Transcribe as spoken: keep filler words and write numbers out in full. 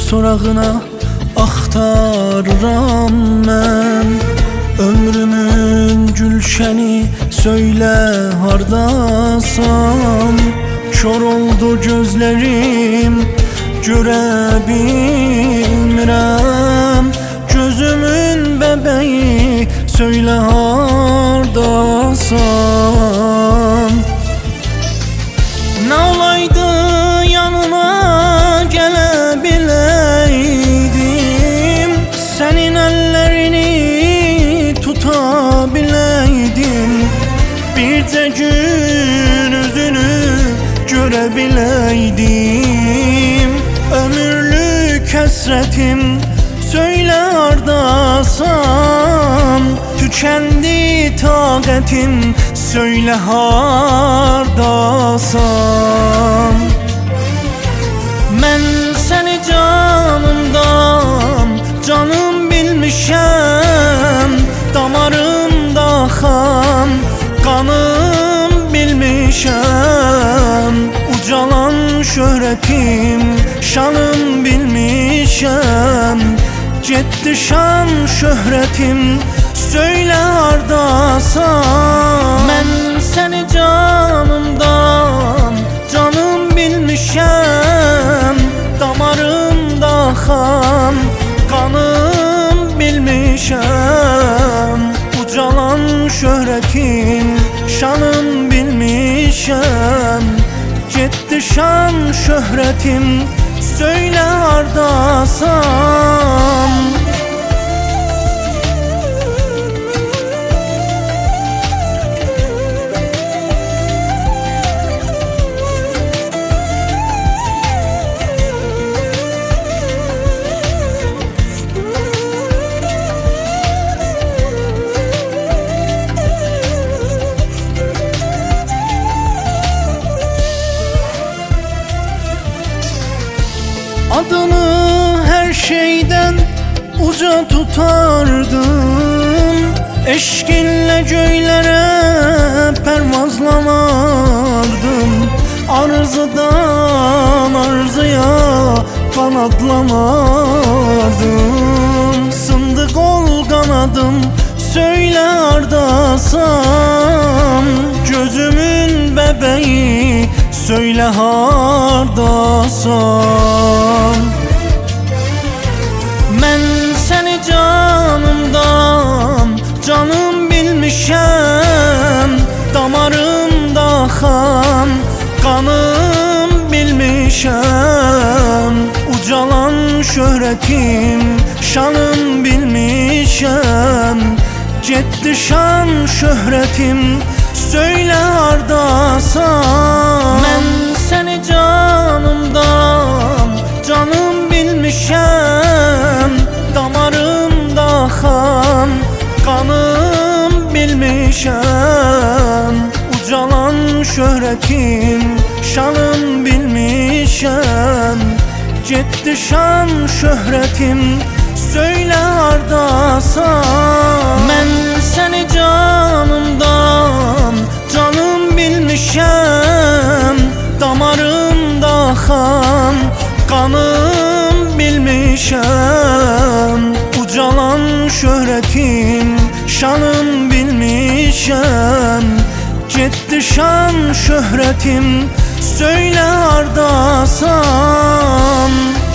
sorağına axtarıram mən. Ömrümün gülşəni söylə hardasan. Kör oldu gözlərim, görə bilmirəm. Gözümün bəbəyi söylə hardasan. Nə olaydı yanıma gələ biləydim, sənin əllərini tuta biləydim. Bircə gün üzünü görə biləydim. Ömürlük həsrətim söylə hardasan. Tükendi taqətim söylə hardasan. Mən səni canımdan canım bilmişəm. Damarımda axan qanım bilmişəm. Ucalan şöhrətim şanım bilmişəm. Getdi şan şöhrətim söylə hardasan. Mən səni canımdan canım bilmişəm. Damarımda axan qanım bilmişəm. Ucalan şöhrətim şanım bilmişəm. Getdi şan şöhrətim söylə hardasan. Adını her şeyden uca tutardım. Eşkinle göylere pervazlamardım. Arzudan arzuya kanatlamardım. Sındı kol kanadım söyle hardasan. Gözümün bebeği söyle hardasan. Mən səni canımdan canım bilmişəm. Damarımda axan qanım bilmişəm. Ucalan şöhrətim şanım bilmişəm. Getdi şan şöhrətim söylə hardasan. Mən səni canımdan canım bilmişəm. Damarımda axan qanım bilmişəm. Ucalan şöhrətim şanım bilmişəm. Getdi şan şöhrətim söylə hardasan. Mən səni canımdan canım bilmişəm. Damarımda axan qanım bilmişəm. Ucalan şöhrətim şanım bilmişəm. Getdi şan şöhrətim söylə hardasan.